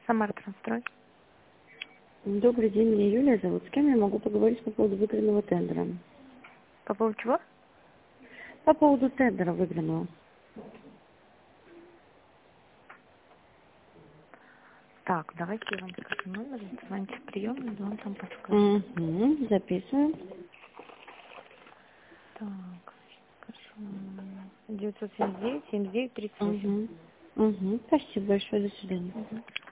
Самара Транстрой. Добрый день, меня Юлия зовут. С кем я могу поговорить по поводу выигранного тендера? По поводу чего? По поводу тендера выигранного. Так, давайте я вам скажу номер, звоните в приемную, он там подскажет. Угу, записываем. Так, скажу. 979-79-38. Угу. Угу. Спасибо большое, до свидания. Угу.